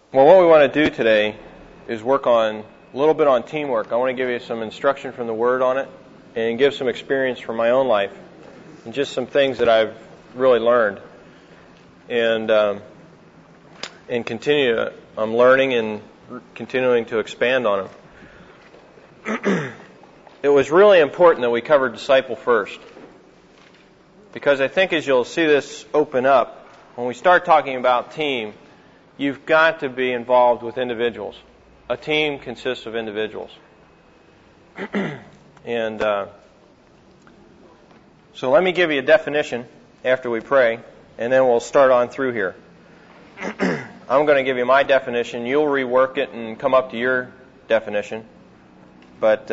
Well, what we want to do today is work on a little bit on teamwork. I want to give you some instruction from the Word on it and give some experience from my own life and just some things that I've really learned. And I'm learning and continuing to expand on them. It was really important that we covered disciple first, because I think as you'll see this open up, when we start talking about team, you've got to be involved with individuals. A team consists of individuals. And so let me give you a definition after we pray, and then we'll start on through here. I'm going to give you my definition. You'll rework it and come up to your definition, but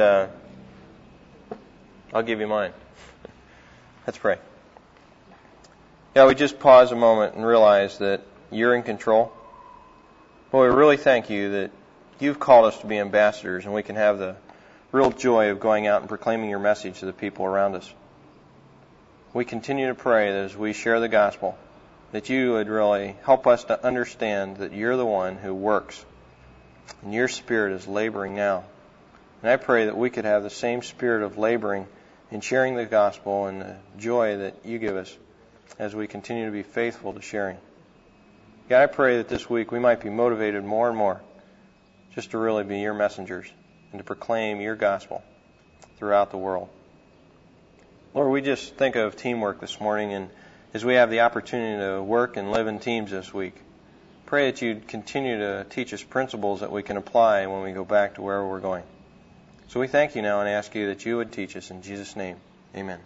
I'll give you mine. Let's pray. Yeah, we just pause a moment and realize that you're in control. Lord, we really thank you that you've called us to be ambassadors, and we can have the real joy of going out and proclaiming your message to the people around us. We continue to pray that as we share the gospel, that you would really help us to understand that you're the one who works, and your Spirit is laboring now. And I pray that we could have the same spirit of laboring in sharing the gospel and the joy that you give us as we continue to be faithful to sharing. God, I pray that this week we might be motivated more and more just to really be your messengers and to proclaim your gospel throughout the world. Lord, we just think of teamwork this morning, and as we have the opportunity to work and live in teams this week, pray that you'd continue to teach us principles that we can apply when we go back to wherever we're going. So we thank you now and ask you that you would teach us in Jesus' name. Amen.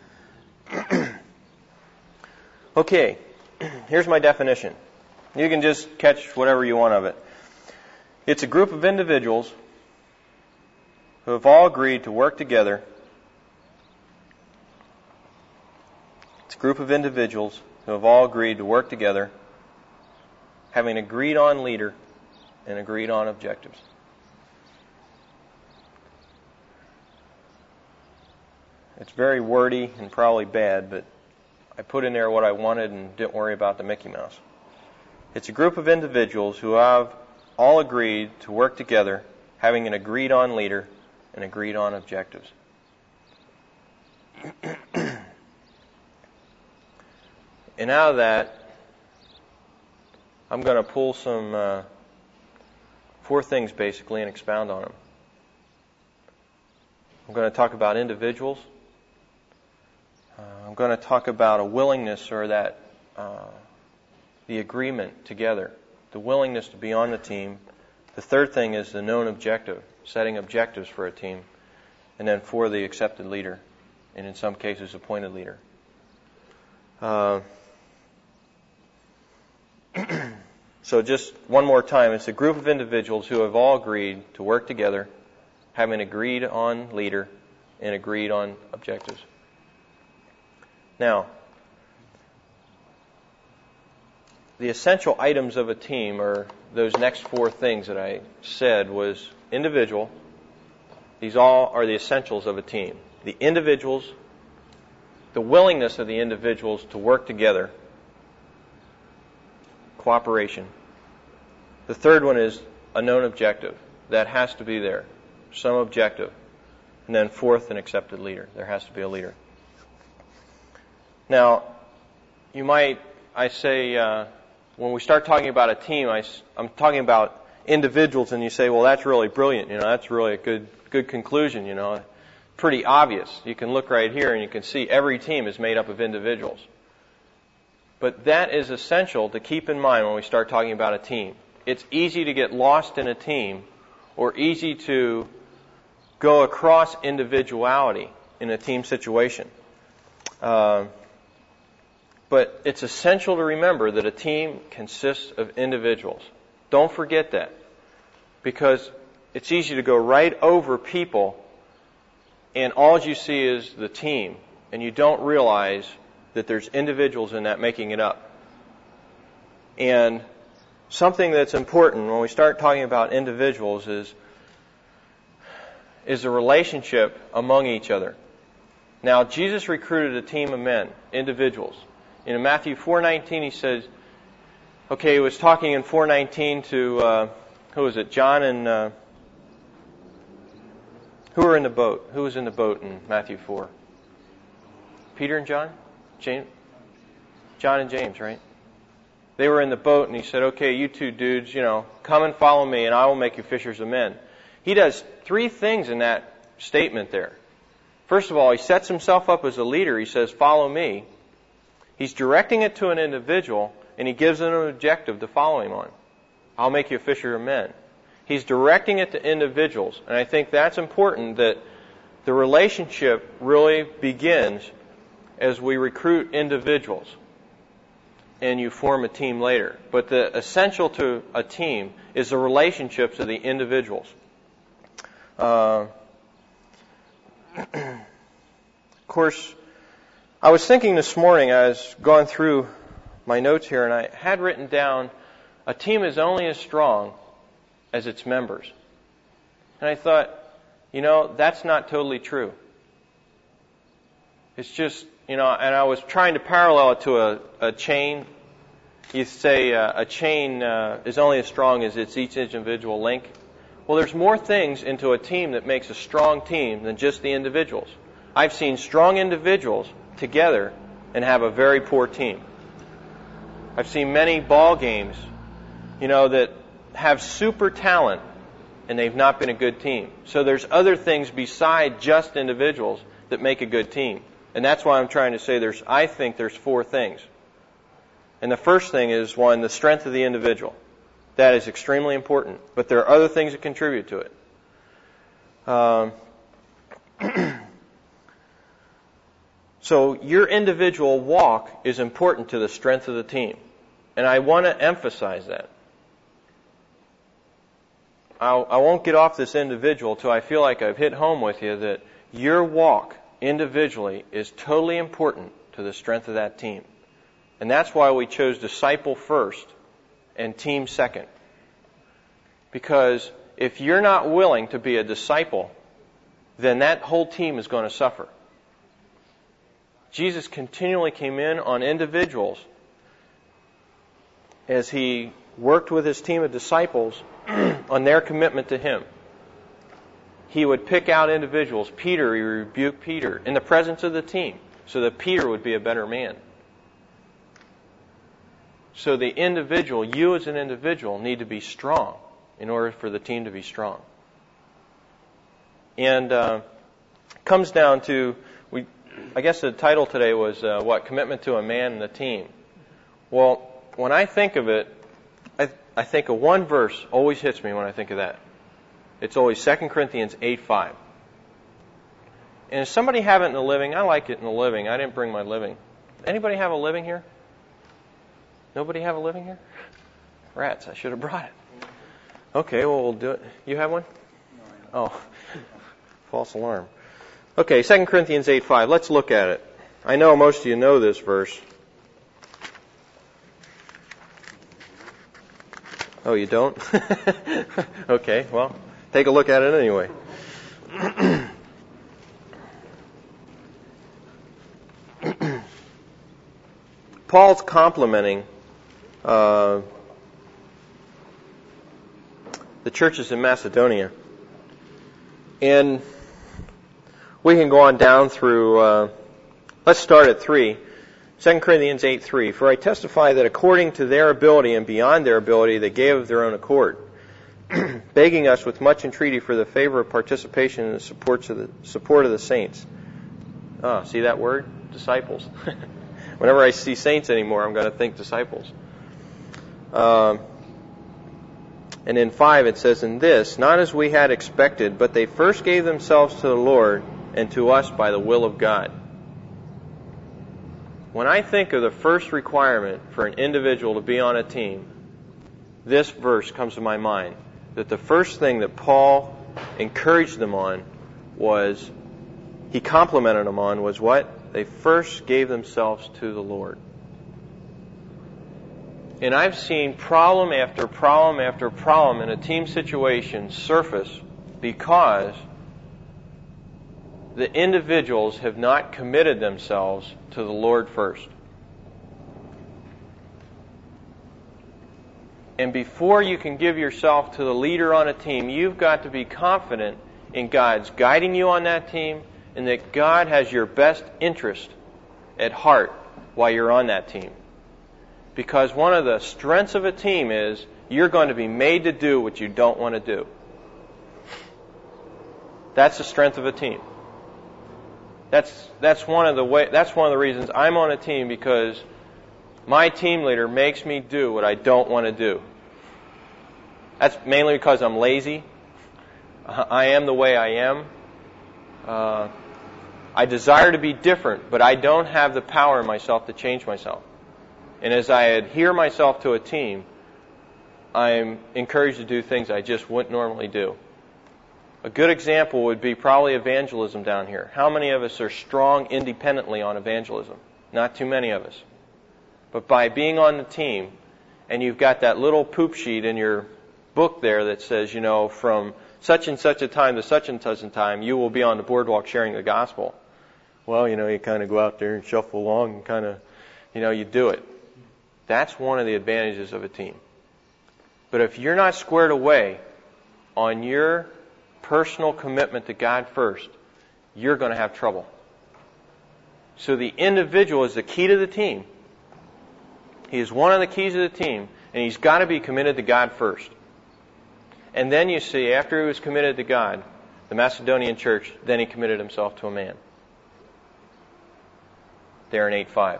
Okay, here's my definition. You can just catch whatever you want of it. It's a group of individuals who have all agreed to work together. It's a group of individuals who have all agreed to work together, having agreed on leader and agreed on objectives. It's very wordy and probably bad, but I put in there what I wanted and didn't worry about the Mickey Mouse. It's a group of individuals who have all agreed to work together, having an agreed on leader and agreed on objectives. And out of that, I'm going to pull some 4 things basically and expound on them. I'm going to talk about individuals. I'm going to talk about a willingness, or that the agreement together, the willingness to be on the team. The third thing is the known objective, setting objectives for a team. And then 4, the accepted leader, and in some cases appointed leader. So just one more time, it's a group of individuals who have all agreed to work together, having agreed on leader and agreed on objectives. Now, the essential items of a team are those next 4 things that I said was individual. These all are the essentials of a team. The individuals, the willingness of the individuals to work together, cooperation. The third one is a known objective. That has to be there, some objective. And then 4th, an accepted leader. There has to be a leader. Now, when we start talking about a team, I'm talking about individuals, and you say, well, that's really brilliant. That's really a good conclusion. Pretty obvious. You can look right here and you can see every team is made up of individuals. But that is essential to keep in mind when we start talking about a team. It's easy to get lost in a team, or easy to go across individuality in a team situation. But it's essential to remember that a team consists of individuals. Don't forget that, because it's easy to go right over people and all you see is the team, and you don't realize that there's individuals in that making it up. And something that's important when we start talking about individuals is the relationship among each other. Now, Jesus recruited a team of men, individuals. In Matthew 4:19, he says, Okay, he was talking in 4:19 to, who was it? John and, who were in the boat? Who was in the boat in Matthew 4? Peter and John? James? John and James, right? They were in the boat, and he said, okay, you two dudes, come and follow me, and I will make you fishers of men. He does 3 things in that statement there. First of all, he sets himself up as a leader. He says, follow me. He's directing it to an individual, and he gives them an objective to follow him on. I'll make you a fisher of men. He's directing it to individuals, and I think that's important, that the relationship really begins as we recruit individuals and you form a team later. But the essential to a team is the relationships of the individuals. Of course, I was thinking this morning, I was going through my notes here, and I had written down, a team is only as strong as its members. And I thought, that's not totally true. It's just, and I was trying to parallel it to a chain. You say a chain is only as strong as its each individual link. Well, there's more things into a team that makes a strong team than just the individuals. I've seen strong individuals together and have a very poor team. I've seen many ball games, that have super talent and they've not been a good team. So there's other things beside just individuals that make a good team. And that's why I'm trying to say I think there's 4 things. And the first thing is, 1, the strength of the individual. That is extremely important. But there are other things that contribute to it. So your individual walk is important to the strength of the team. And I want to emphasize that. I won't get off this individual till I feel like I've hit home with you that your walk individually is totally important to the strength of that team. And that's why we chose disciple first and team second. Because if you're not willing to be a disciple, then that whole team is going to suffer. Jesus continually came in on individuals as he worked with his team of disciples on their commitment to him. He would pick out individuals. Peter, he rebuked Peter in the presence of the team so that Peter would be a better man. So the individual, you as an individual, need to be strong in order for the team to be strong. And comes down to, I guess the title today was, Commitment to a Man and a Team. Well, when I think of it, I think of one verse always hits me when I think of that. It's always 2 Corinthians 8:5. And if somebody have it in the living, I like it in the living. I didn't bring my living. Anybody have a living here? Nobody have a living here? Rats, I should have brought it. Okay, well, we'll do it. You have one? No. Oh, false alarm. Okay, 2 Corinthians 8:5. Let's look at it. I know most of you know this verse. Oh, you don't? Okay, well, take a look at it anyway. Paul's complimenting the churches in Macedonia. And we can go on down through, let's start at 3. 2 Corinthians 8:3. For I testify that according to their ability and beyond their ability they gave of their own accord, begging us with much entreaty for the favor of participation in the support of the saints. See that word? Disciples. Whenever I see saints anymore, I'm going to think disciples. And in 5 it says, in this, not as we had expected, but they first gave themselves to the Lord and to us by the will of God. When I think of the first requirement for an individual to be on a team, this verse comes to my mind. That the first thing that Paul encouraged them on was, he complimented them on, was what? They first gave themselves to the Lord. And I've seen problem after problem after problem in a team situation surface because the individuals have not committed themselves to the Lord first. And before you can give yourself to the leader on a team, you've got to be confident in God's guiding you on that team and that God has your best interest at heart while you're on that team. Because one of the strengths of a team is you're going to be made to do what you don't want to do. That's the strength of a team. That's one of the reasons I'm on a team, because my team leader makes me do what I don't want to do. That's mainly because I'm lazy. I am the way I am. I desire to be different, but I don't have the power in myself to change myself. And as I adhere myself to a team, I'm encouraged to do things I just wouldn't normally do. A good example would be probably evangelism down here. How many of us are strong independently on evangelism? Not too many of us. But by being on the team, and you've got that little poop sheet in your book there that says, from such and such a time to such and such a time, you will be on the boardwalk sharing the gospel. Well, you kind of go out there and shuffle along and kind of, you do it. That's one of the advantages of a team. But if you're not squared away on your personal commitment to God first, you're going to have trouble. So the individual is the key to the team. He is one of the keys of the team, and he's got to be committed to God first. And then you see, after he was committed to God, the Macedonian church, then he committed himself to a man. There in 8:5.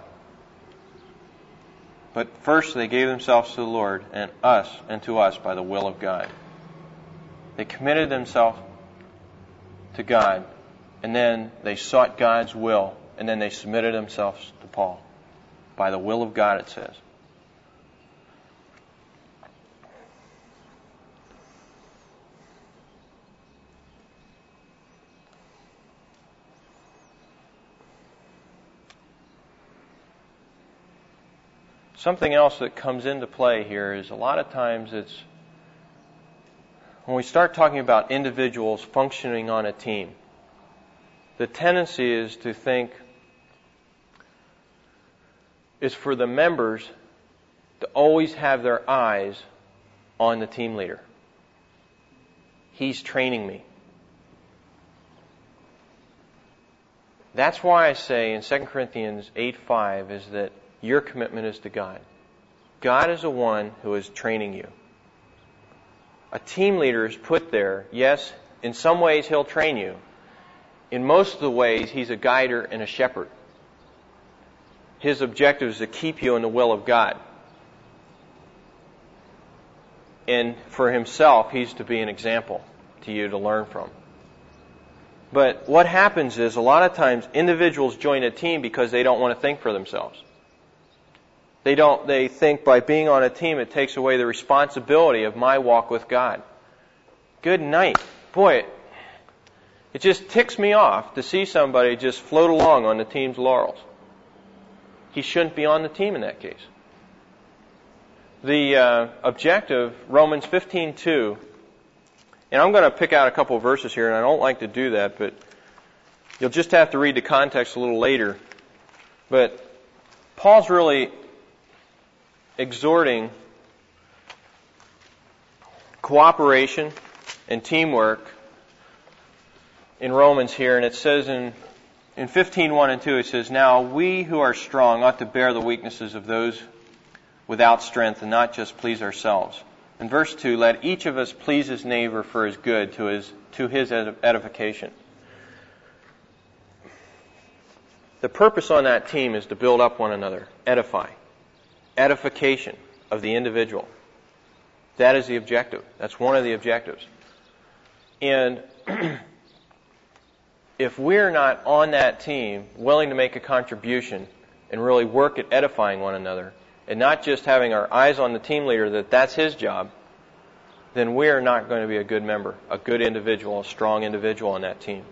But first they gave themselves to the Lord and to us by the will of God. They committed themselves to God, and then they sought God's will, and then they submitted themselves to Paul. By the will of God, it says. Something else that comes into play here is a lot of times when we start talking about individuals functioning on a team, the tendency is to think is for the members to always have their eyes on the team leader. He's training me. That's why I say in 2 Corinthians 8:5 is that your commitment is to God. God is the one who is training you. A team leader is put there. Yes, in some ways he'll train you. In most of the ways, he's a guider and a shepherd. His objective is to keep you in the will of God. And for himself, he's to be an example to you to learn from. But what happens is, a lot of times, individuals join a team because they don't want to think for themselves. They think by being on a team, it takes away the responsibility of my walk with God. Good night. Boy, it just ticks me off to see somebody just float along on the team's laurels. He shouldn't be on the team in that case. The objective, Romans 15:2, and I'm going to pick out a couple of verses here, and I don't like to do that, but you'll just have to read the context a little later. But Paul's really exhorting cooperation and teamwork in Romans here, and it says in 15:1 and 2, it says, "Now we who are strong ought to bear the weaknesses of those without strength and not just please ourselves." In verse 2, "Let each of us please his neighbor for his good, to his edification." The purpose on that team is to build up one another, edify. Edification of the individual. That is the objective. That's one of the objectives. And if we're not on that team willing to make a contribution and really work at edifying one another, and not just having our eyes on the team leader that's his job, then we are not going to be a good member, a good individual, a strong individual on that team.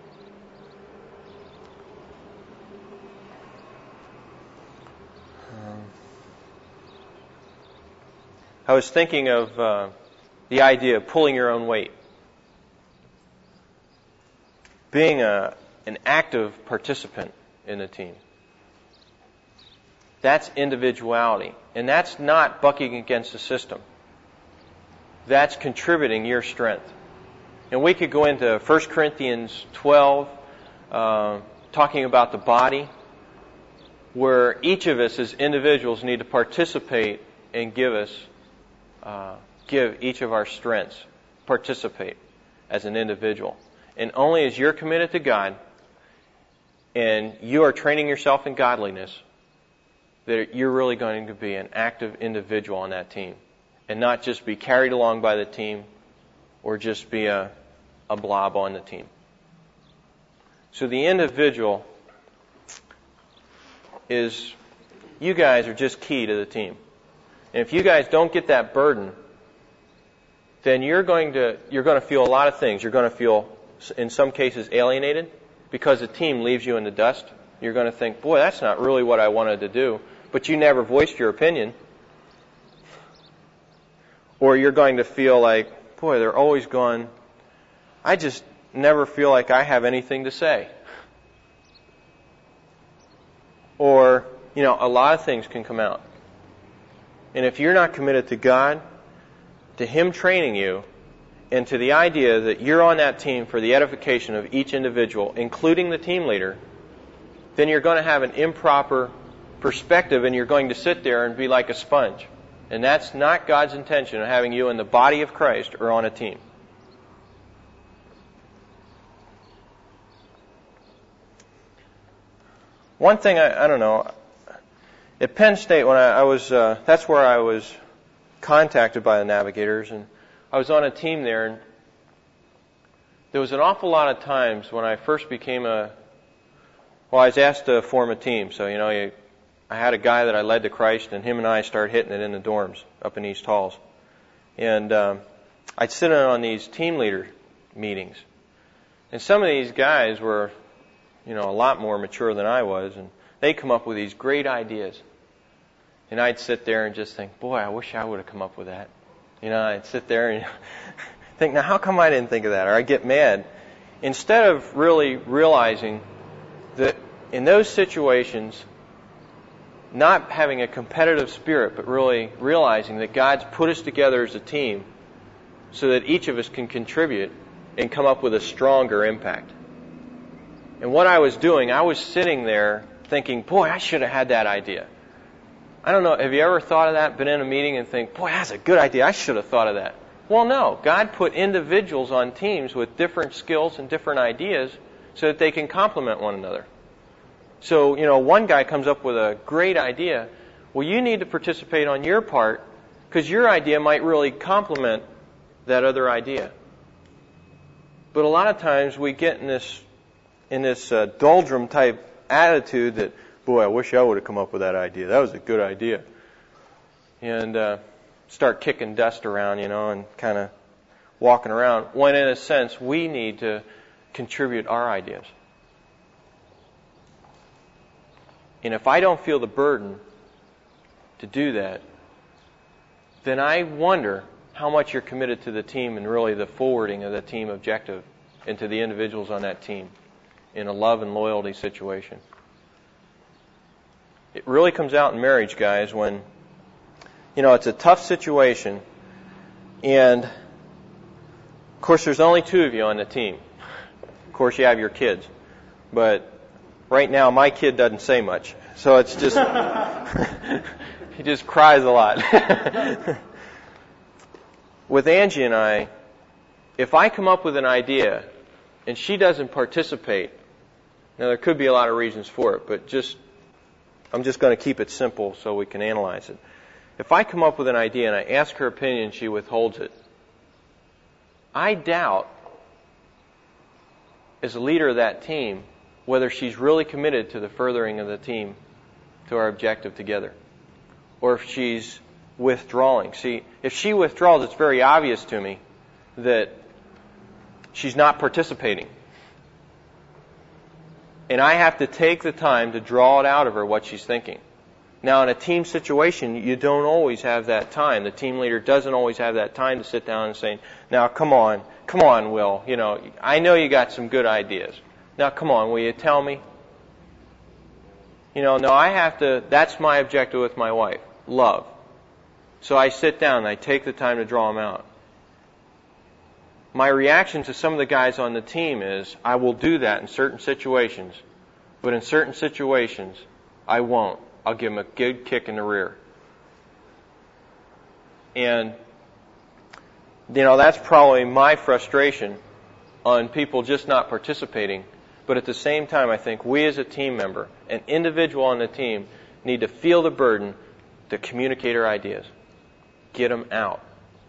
I was thinking of the idea of pulling your own weight. Being an active participant in the team. That's individuality. And that's not bucking against the system. That's contributing your strength. And we could go into 1 Corinthians 12, talking about the body, where each of us as individuals need to participate and give each of our strengths, participate as an individual. And only as you're committed to God and you are training yourself in godliness, that you're really going to be an active individual on that team and not just be carried along by the team or just be a blob on the team. So the individual is, you guys are just key to the team. And if you guys don't get that burden, then you're going to feel a lot of things. You're going to feel, in some cases, alienated because the team leaves you in the dust. You're going to think, boy, that's not really what I wanted to do. But you never voiced your opinion. Or you're going to feel like, boy, they're always gone. I just never feel like I have anything to say. Or, a lot of things can come out. And if you're not committed to God, to Him training you, and to the idea that you're on that team for the edification of each individual, including the team leader, then you're going to have an improper perspective and you're going to sit there and be like a sponge. And that's not God's intention of having you in the body of Christ or on a team. One thing, I don't know, at Penn State, when I was, that's where I was contacted by the Navigators, and I was on a team there, and there was an awful lot of times when I first became I was asked to form a team. So, I had a guy that I led to Christ, and him and I started hitting it in the dorms up in East Halls. And I'd sit in on these team leader meetings. And some of these guys were, a lot more mature than I was, and they'd come up with these great ideas. And I'd sit there and just think, boy, I wish I would have come up with that. I'd sit there and think, now how come I didn't think of that? Or I'd get mad. Instead of really realizing that in those situations, not having a competitive spirit, but really realizing that God's put us together as a team so that each of us can contribute and come up with a stronger impact. And what I was doing, I was sitting there thinking, boy, I should have had that idea. I don't know, have you ever thought of that, been in a meeting and think, boy, that's a good idea, I should have thought of that. Well, no, God put individuals on teams with different skills and different ideas so that they can complement one another. So, one guy comes up with a great idea. Well, you need to participate on your part because your idea might really complement that other idea. But a lot of times we get in this doldrum type attitude that, boy, I wish I would have come up with that idea. That was a good idea. And start kicking dust around, and kind of walking around. When in a sense, we need to contribute our ideas. And if I don't feel the burden to do that, then I wonder how much you're committed to the team and really the forwarding of the team objective and to the individuals on that team in a love and loyalty situation. It really comes out in marriage, guys, when, it's a tough situation and, of course, there's only two of you on the team. Of course, you have your kids. But right now, my kid doesn't say much. So it's just, he just cries a lot. With Angie and I, if I come up with an idea and she doesn't participate, now there could be a lot of reasons for it, but I'm just going to keep it simple so we can analyze it. If I come up with an idea and I ask her opinion and she withholds it, I doubt, as a leader of that team, whether she's really committed to the furthering of the team, to our objective together, or if she's withdrawing. See, if she withdraws, it's very obvious to me that she's not participating. And I have to take the time to draw it out of her what she's thinking. Now, in a team situation, you don't always have that time. The team leader doesn't always have that time to sit down and say, now, come on, Will. I know you got some good ideas. Now, come on, will you tell me? No, that's my objective with my wife, love. So I sit down and I take the time to draw them out. My reaction to some of the guys on the team is, I will do that in certain situations, but in certain situations, I won't. I'll give them a good kick in the rear. And, that's probably my frustration on people just not participating. But at the same time, I think we as a team member, an individual on the team, need to feel the burden to communicate our ideas. Get them out.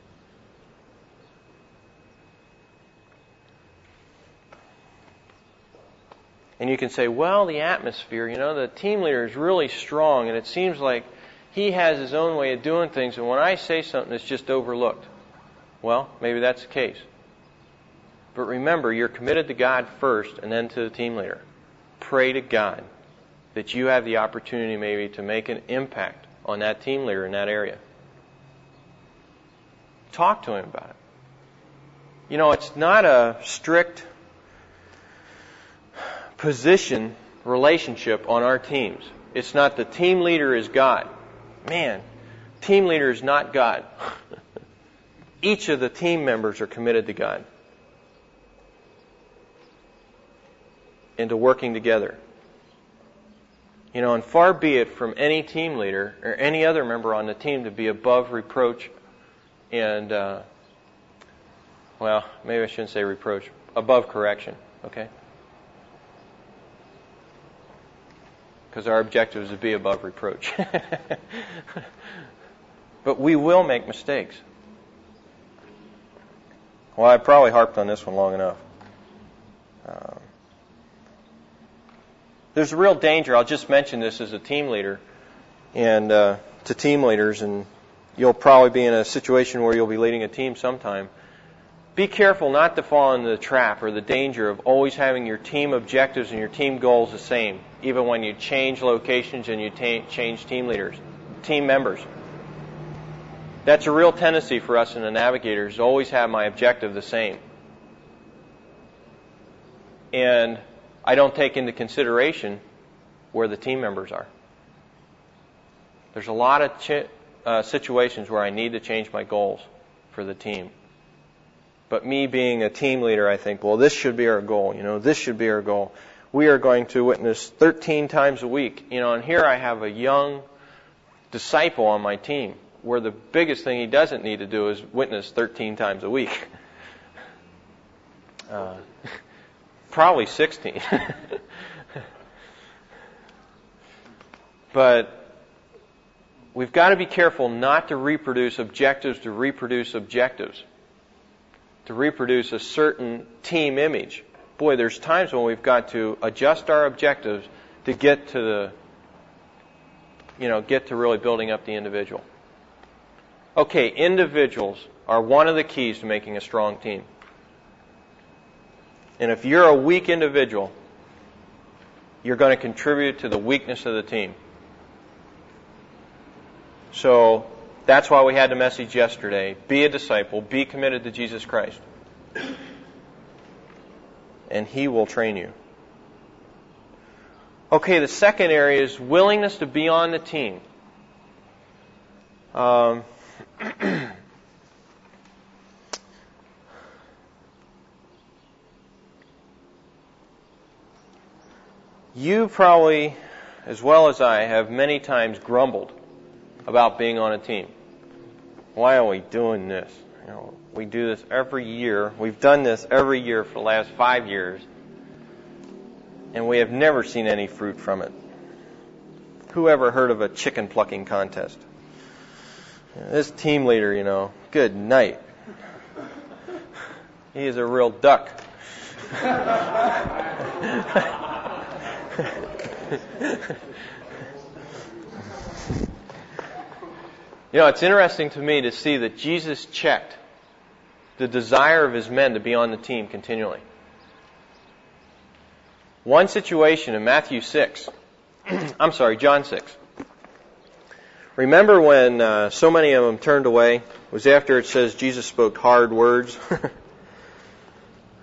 And you can say, well, the atmosphere, the team leader is really strong, and it seems like he has his own way of doing things, and when I say something, it's just overlooked. Well, maybe that's the case. But remember, you're committed to God first and then to the team leader. Pray to God that you have the opportunity maybe to make an impact on that team leader in that area. Talk to him about it. It's not a strict position relationship on our teams. It's not the team leader is God. Man, team leader is not God. Each of the team members are committed to God and to working together. And far be it from any team leader or any other member on the team to be above reproach and, maybe I shouldn't say reproach, above correction, okay? Because our objective is to be above reproach. But we will make mistakes. Well, I probably harped on this one long enough. There's a real danger. I'll just mention this as a team leader and to team leaders, and you'll probably be in a situation where you'll be leading a team sometime. Be careful not to fall into the trap or the danger of always having your team objectives and your team goals the same, even when you change locations and you change team members. That's a real tendency for us in the Navigators to always have my objective the same. And I don't take into consideration where the team members are. There's a lot of situations where I need to change my goals for the team. But me being a team leader, I think, well, this should be our goal. This should be our goal. We are going to witness 13 times a week. And here I have a young disciple on my team where the biggest thing he doesn't need to do is witness 13 times a week. Probably 16. But we've got to be careful not to reproduce objectives to reproduce objectives, to reproduce a certain team image. Boy, there's times when we've got to adjust our objectives to get to really building up the individual. Okay, individuals are one of the keys to making a strong team. And if you're a weak individual, you're going to contribute to the weakness of the team. So that's why we had the message yesterday. Be a disciple. Be committed to Jesus Christ. And He will train you. Okay, the second area is willingness to be on the team. You probably, as well as I, have many times grumbled about being on a team. Why are we doing this? We do this every year. We've done this every year for the last 5 years. And we have never seen any fruit from it. Who ever heard of a chicken plucking contest? This team leader, good night. He is a real duck. It's interesting to me to see that Jesus checked the desire of His men to be on the team continually. One situation in John 6. Remember when so many of them turned away? It was after it says Jesus spoke hard words.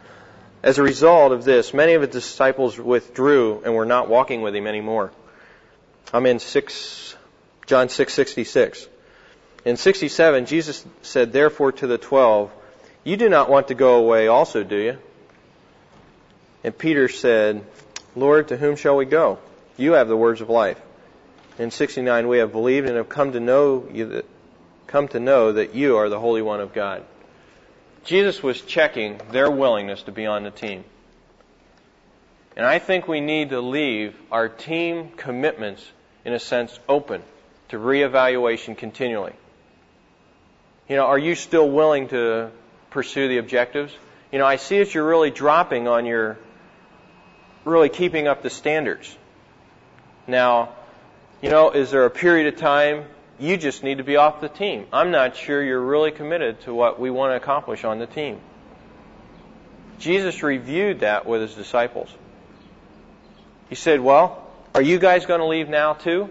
As a result of this, many of His disciples withdrew and were not walking with Him anymore. I'm in John 6:66. In 67, Jesus said, "Therefore to the 12, you do not want to go away also, do you?" And Peter said, "Lord, to whom shall we go? You have the words of life." In 69, we have believed and have come to know that you are the Holy One of God. Jesus was checking their willingness to be on the team. And I think we need to leave our team commitments, in a sense, open to reevaluation continually. Are you still willing to pursue the objectives? I see that you're really dropping on your really keeping up the standards. Now, is there a period of time you just need to be off the team? I'm not sure you're really committed to what we want to accomplish on the team. Jesus reviewed that with his disciples. He said, "Well, are you guys going to leave now too?"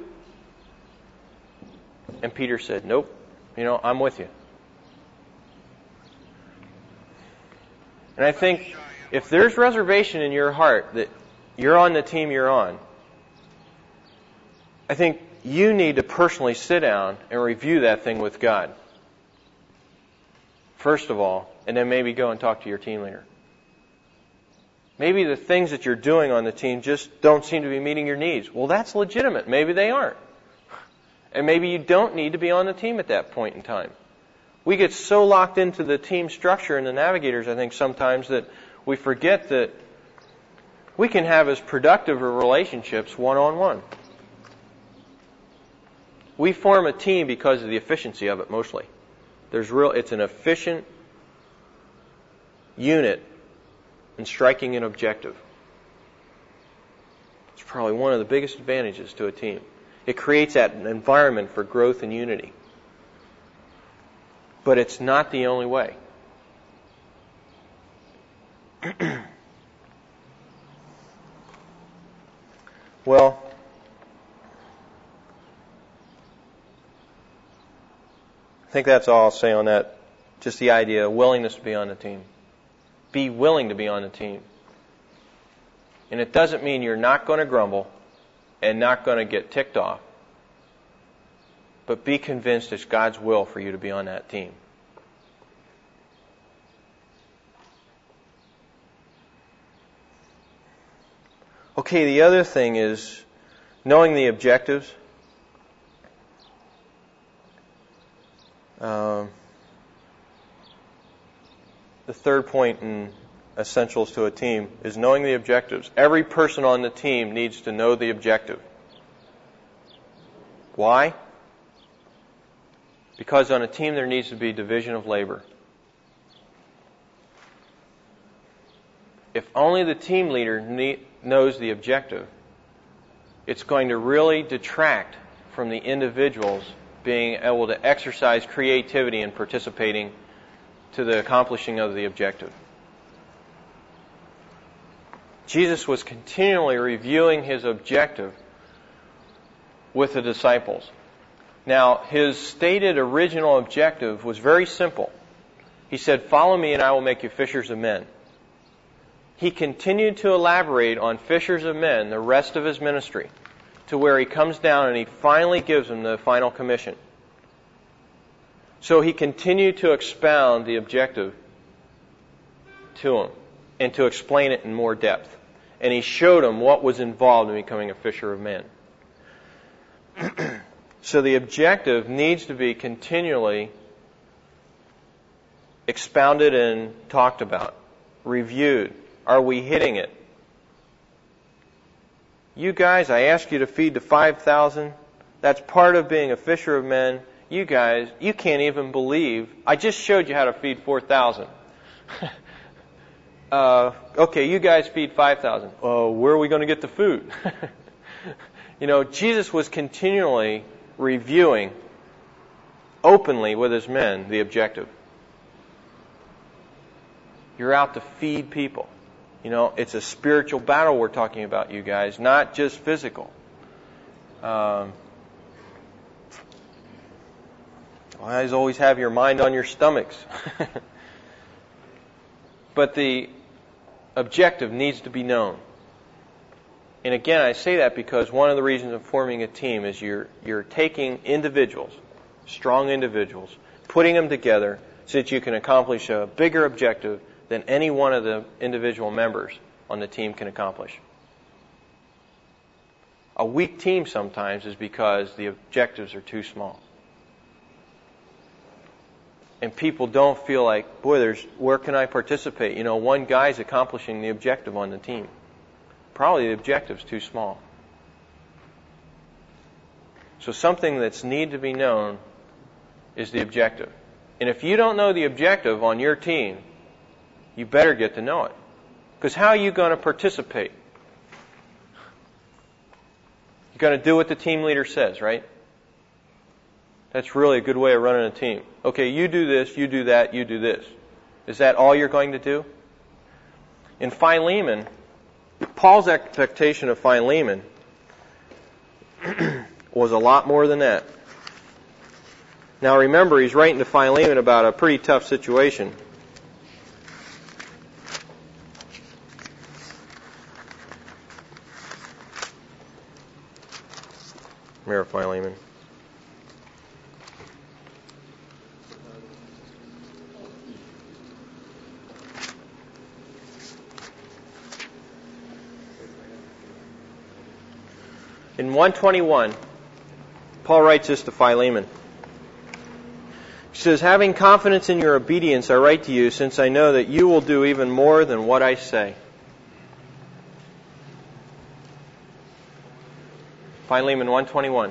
And Peter said, "Nope, I'm with you." And I think if there's reservation in your heart that you're on the team you're on, I think you need to personally sit down and review that thing with God, first of all, and then maybe go and talk to your team leader. Maybe the things that you're doing on the team just don't seem to be meeting your needs. Well, that's legitimate. Maybe they aren't. And maybe you don't need to be on the team at that point in time. We get so locked into the team structure and the navigators, I think, sometimes that we forget that we can have as productive relationships one-on-one. We form a team because of the efficiency of it mostly. It's an efficient unit in striking an objective. It's probably one of the biggest advantages to a team. It creates that environment for growth and unity. But it's not the only way. Well, I think that's all I'll say on that. Just the idea of willingness to be on the team. Be willing to be on the team. And it doesn't mean you're not going to grumble and not going to get ticked off. But be convinced it's God's will for you to be on that team. Okay, the other thing is knowing the objectives. The third point in essentials to a team is knowing the objectives. Every person on the team needs to know the objective. Why? Because on a team there needs to be division of labor. If only the team leader knows the objective, it's going to really detract from the individuals being able to exercise creativity and participating to the accomplishing of the objective. Jesus was continually reviewing his objective with the disciples. Now, his stated original objective was very simple. He said, "Follow me and I will make you fishers of men." He continued to elaborate on fishers of men the rest of his ministry to where he comes down and he finally gives them the final commission. So he continued to expound the objective to them and to explain it in more depth. And he showed them what was involved in becoming a fisher of men. So the objective needs to be continually expounded and talked about, reviewed. Are we hitting it? You guys, I asked you to feed the 5,000. That's part of being a fisher of men. You guys, you can't even believe. I just showed you how to feed 4,000. Okay, you guys feed 5,000. Where are we going to get the food? Jesus was continually reviewing openly with his men the objective. You're out to feed people. It's a spiritual battle we're talking about, you guys, not just physical. Guys, always have your mind on your stomachs. But the objective needs to be known. And again, I say that because one of the reasons of forming a team is you're taking individuals, strong individuals, putting them together so that you can accomplish a bigger objective than any one of the individual members on the team can accomplish. A weak team sometimes is because the objectives are too small. And people don't feel like, boy, where can I participate? One guy's accomplishing the objective on the team. Probably the objective's too small. So something that's need to be known is the objective. And if you don't know the objective on your team, you better get to know it. Because how are you going to participate? You're going to do what the team leader says, right? That's really a good way of running a team. Okay, you do this, you do that, you do this. Is that all you're going to do? In Philemon, Paul's expectation of Philemon was a lot more than that. Now remember, he's writing to Philemon about a pretty tough situation. Mayor Philemon. In 121, Paul writes this to Philemon. He says, having confidence in your obedience, I write to you, since I know that you will do even more than what I say. Philemon 1:21.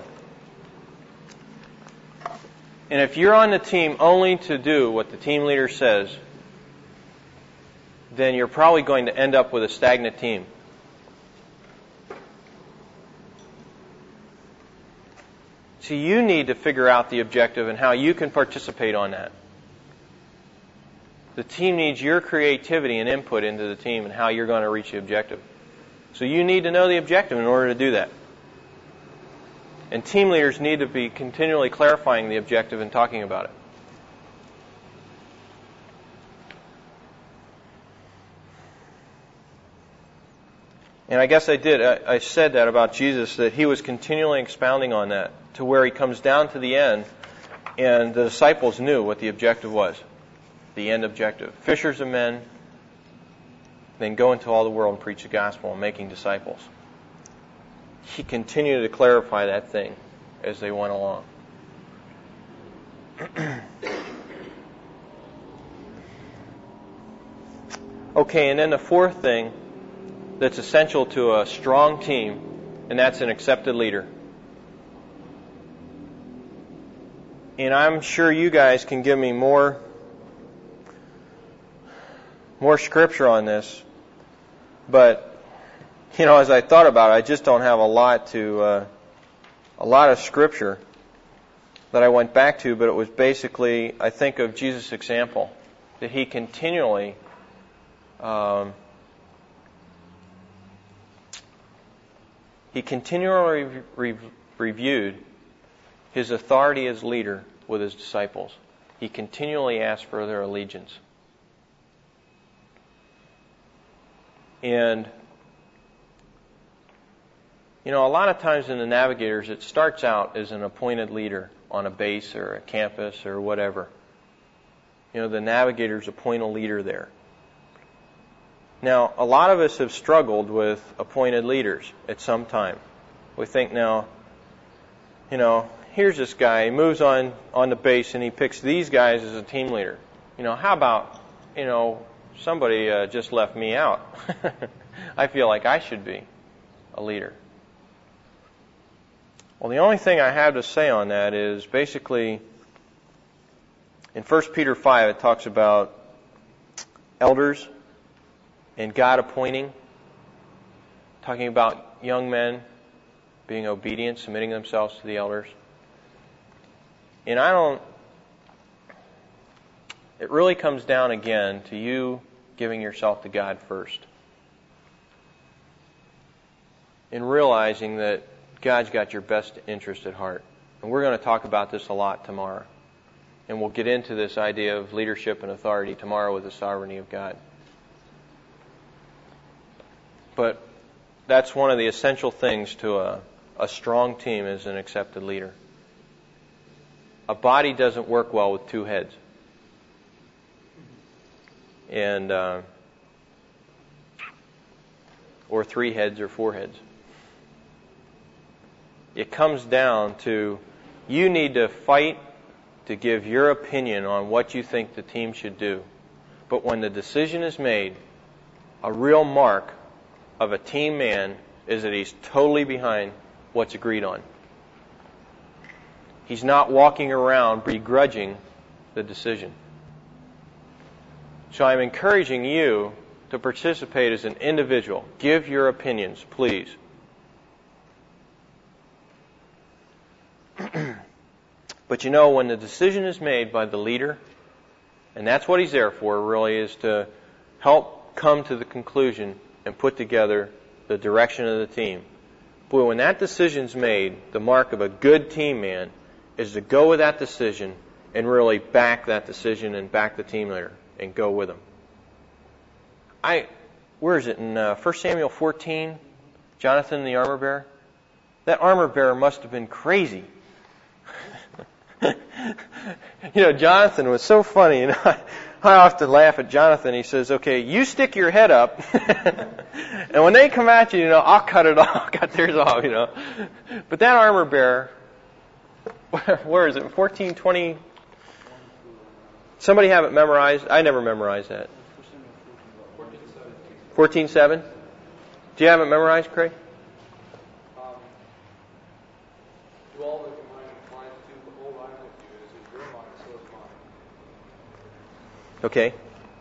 And if you're on the team only to do what the team leader says, then you're probably going to end up with a stagnant team. See, you need to figure out the objective and how you can participate on that. The team needs your creativity and input into the team and how you're going to reach the objective. So you need to know the objective in order to do that. And team leaders need to be continually clarifying the objective and talking about it. And I guess I said that about Jesus, that he was continually expounding on that to where he comes down to the end, and the disciples knew what the objective was, the end objective. Fishers of men, then go into all the world and preach the gospel and making disciples. He continued to clarify that thing as they went along. Okay, and then the fourth thing that's essential to a strong team, and that's an accepted leader. And I'm sure you guys can give me more scripture on this, but as I thought about it, I just don't have a lot of scripture that I went back to, but it was basically, I think of Jesus' example, that he continually reviewed his authority as leader with his disciples. He continually asked for their allegiance. And a lot of times in the Navigators, it starts out as an appointed leader on a base or a campus or whatever. The Navigators appoint a leader there. Now, a lot of us have struggled with appointed leaders at some time. We think now, here's this guy, he moves on the base and he picks these guys as a team leader. How about, somebody just left me out. I feel like I should be a leader. Well, the only thing I have to say on that is basically in 1 Peter 5 it talks about elders and God appointing, talking about young men being obedient, submitting themselves to the elders. And it really comes down again to you giving yourself to God first. And realizing that God's got your best interest at heart. And we're going to talk about this a lot tomorrow. And we'll get into this idea of leadership and authority tomorrow with the sovereignty of God. But that's one of the essential things to a strong team is an accepted leader. A body doesn't work well with two heads. And or three heads or four heads. It comes down to you need to fight to give your opinion on what you think the team should do. But when the decision is made, a real mark of a team man is that he's totally behind what's agreed on. He's not walking around begrudging the decision. So I'm encouraging you to participate as an individual. Give your opinions, please. But you know, when the decision is made by the leader, and that's what he's there for, really, is to help come to the conclusion and put together the direction of the team. Boy, when that decision's made, the mark of a good team man is to go with that decision and really back that decision and back the team leader and go with them. Where is it? In 1 Samuel 14, Jonathan the armor bearer? That armor bearer must have been crazy. Jonathan was so funny. I often laugh at Jonathan. He says, okay, you stick your head up, and when they come at you, I'll cut it off, cut theirs off, But that armor bearer, where is it? 14:20. Somebody have it memorized? I never memorized that. 14:7. Do you have it memorized, Craig? Do all that your mind inclines to, behold, I am with you. As is your mind, so is mine. Okay.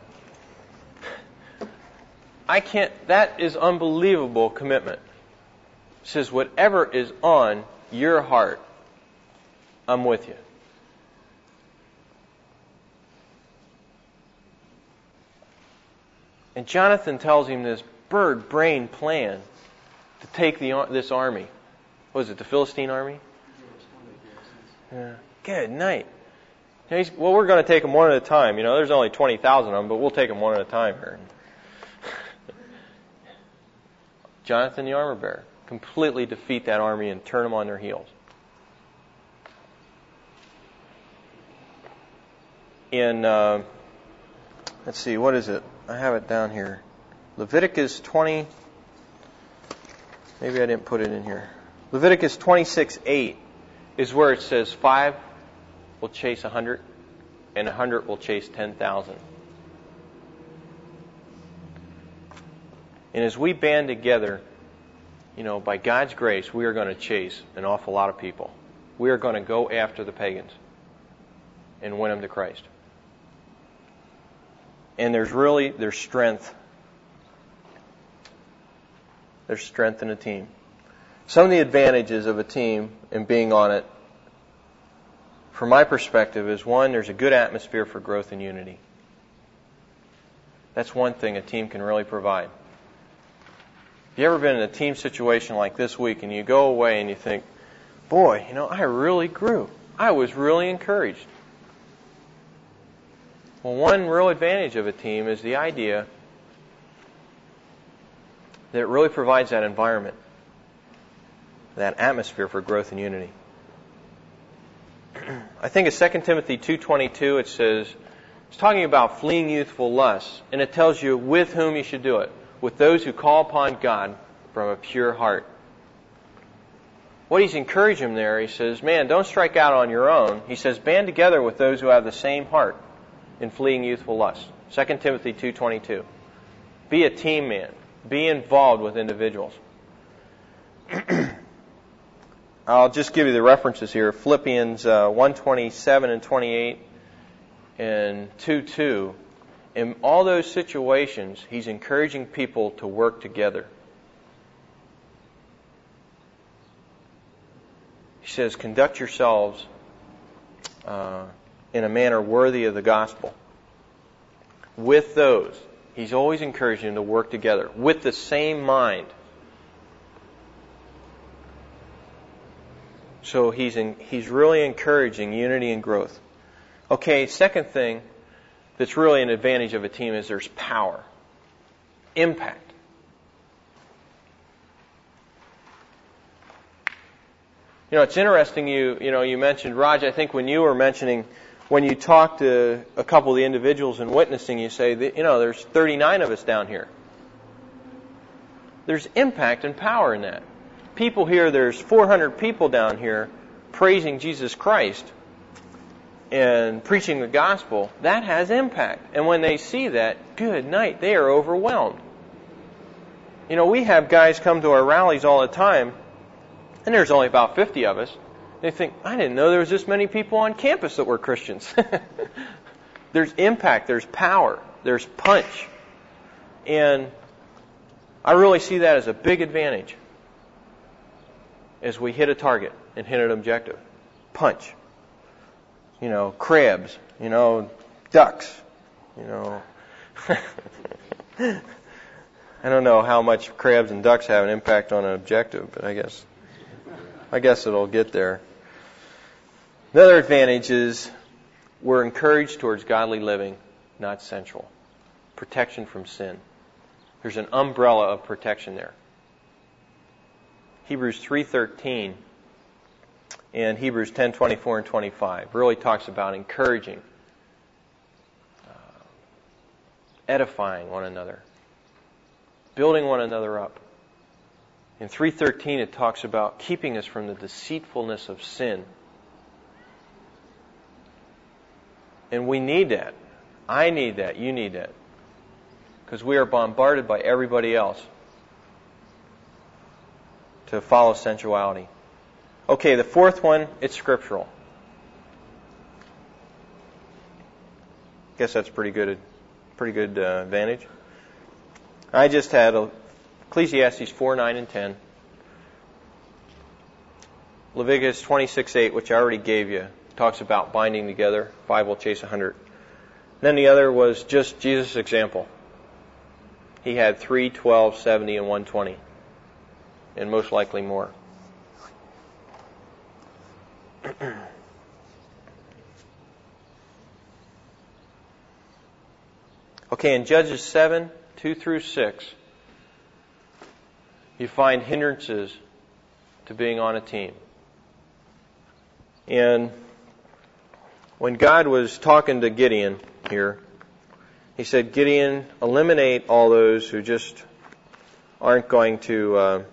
That is unbelievable commitment. It says, whatever is on your heart, I'm with you. And Jonathan tells him this bird-brain plan to take this army. What was it, the Philistine army? Yeah. Good night. Well, we're going to take them one at a time. There's only 20,000 of them, but we'll take them one at a time here. Jonathan the armor bearer, completely defeat that army and turn them on their heels. In, let's see, what is it? I have it down here. Leviticus 20. Maybe I didn't put it in here. Leviticus 26:8 is where it says 5 will chase 100 and 100 will chase 10,000. And as we band together, by God's grace, we are going to chase an awful lot of people. We are going to go after the pagans and win them to Christ. And there's strength. There's strength in a team. Some of the advantages of a team and being on it, from my perspective, is one, there's a good atmosphere for growth and unity. That's one thing a team can really provide. Have you ever been in a team situation like this week and you go away and you think, boy, I really grew. I was really encouraged. Well, one real advantage of a team is the idea that it really provides that environment, that atmosphere for growth and unity. I think of 2 Timothy 2:22, it says, it's talking about fleeing youthful lusts, and it tells you with whom you should do it, with those who call upon God from a pure heart. What he's encouraging them there, he says, man, don't strike out on your own. He says, band together with those who have the same heart in fleeing youthful lusts. 2 Timothy 2:22. Be a team man. Be involved with individuals. I'll just give you the references here. Philippians 1:27 and 28 and 2:2. In all those situations, he's encouraging people to work together. He says, conduct yourselves in a manner worthy of the gospel. With those, he's always encouraging them to work together with the same mind. So he's really encouraging unity and growth. Okay, second thing that's really an advantage of a team is there's power, impact. It's interesting you mentioned, Raj, I think when you were mentioning, when you talk to a couple of the individuals and witnessing, you say that, there's 39 of us down here. There's impact and power in that. People here, there's 400 people down here praising Jesus Christ and preaching the gospel. That has impact. And when they see that, good night, they are overwhelmed. We have guys come to our rallies all the time, and there's only about 50 of us. They think, I didn't know there was this many people on campus that were Christians. There's impact, there's power, there's punch. And I really see that as a big advantage as we hit a target and hit an objective. Punch. Crabs, ducks, I don't know how much crabs and ducks have an impact on an objective, but I guess it'll get there. Another advantage is we're encouraged towards godly living, not sensual. Protection from sin. There's an umbrella of protection there. Hebrews 3:13 and Hebrews 10:24 and 25 really talks about encouraging, edifying one another, building one another up. In 3:13 it talks about keeping us from the deceitfulness of sin. And we need that. I need that. You need that. Because we are bombarded by everybody else to follow sensuality. Okay, the fourth one, it's scriptural. Guess that's pretty good advantage. I just had Ecclesiastes 4:9 and 10. Leviticus 26:8, which I already gave you, talks about binding together. 5 will chase 100. Then the other was just Jesus' example. He had 3, 12, 70, and 120. And most likely more. Okay, in Judges 7, 2 through 6, you find hindrances to being on a team. And when God was talking to Gideon here, He said, Gideon, eliminate all those who just aren't going to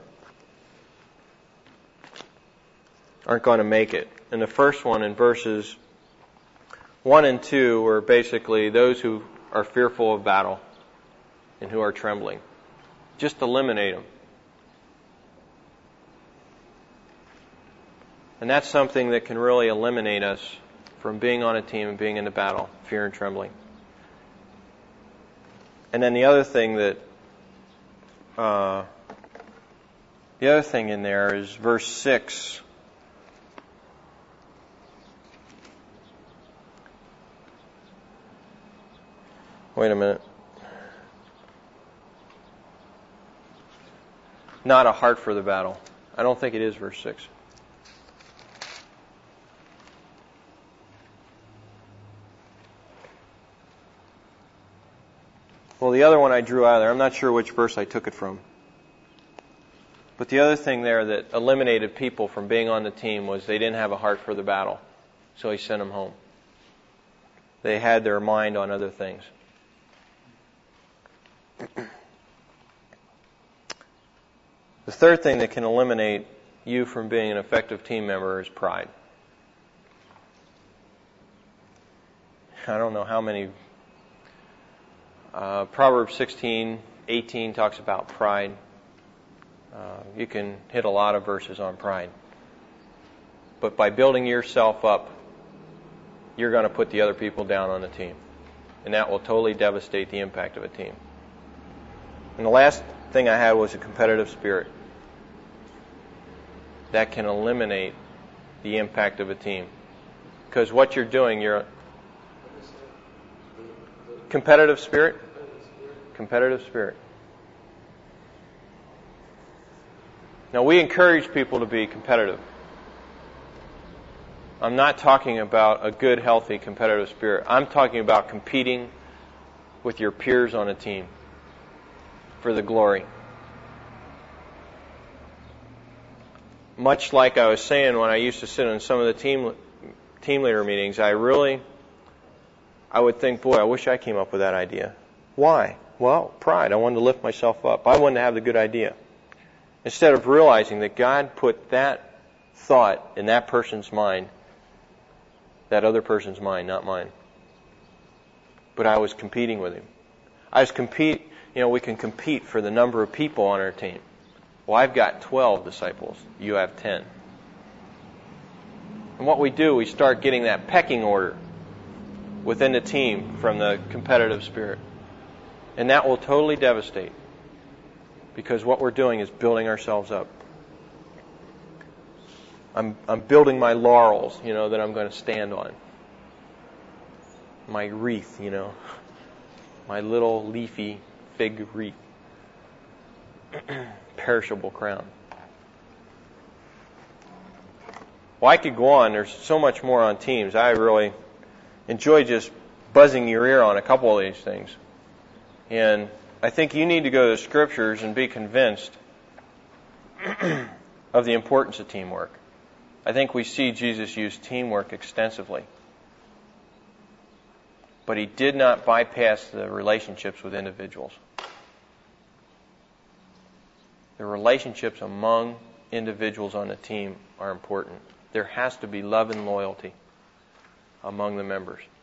make it. And the first one in verses 1 and 2 were basically those who are fearful of battle and who are trembling. Just eliminate them. And that's something that can really eliminate us from being on a team and being in the battle, fear and trembling. And then the other thing in there is verse 6. Wait a minute. Not a heart for the battle. I don't think it is verse 6. Well, the other one I drew out of there, I'm not sure which verse I took it from. But the other thing there that eliminated people from being on the team was they didn't have a heart for the battle. So He sent them home. They had their mind on other things. The third thing that can eliminate you from being an effective team member is pride. I don't know how many. Proverbs 16:18 talks about pride. You can hit a lot of verses on pride. But by building yourself up, you're going to put the other people down on the team. And that will totally devastate the impact of a team. And the last thing I had was a competitive spirit. That can eliminate the impact of a team. Because what you're doing, you're... Competitive spirit? Competitive spirit. Now, we encourage people to be competitive. I'm not talking about a good, healthy, competitive spirit. I'm talking about competing with your peers on a team for the glory. much like I was saying when I used to sit in some of the team leader meetings, I would think, boy, I wish I came up with that idea. Why? Well, pride. I wanted to lift myself up. I wanted to have the good idea. Instead of realizing that God put that thought in that person's mind, that other person's mind, not mine. But I was competing with him. We can compete for the number of people on our team. Well, I've got 12 disciples. You have 10. And what we do, we start getting that pecking order within the team from the competitive spirit. And that will totally devastate. Because what we're doing is building ourselves up. I'm building my laurels, that I'm going to stand on. My wreath, my little leafy fig wreath. Perishable crown. Well, I could go on. There's so much more on teams. I really enjoy just buzzing your ear on a couple of these things. And I think you need to go to the Scriptures and be convinced of the importance of teamwork. I think we see Jesus use teamwork extensively. But he did not bypass the relationships with individuals. The relationships among individuals on the team are important. There has to be love and loyalty among the members.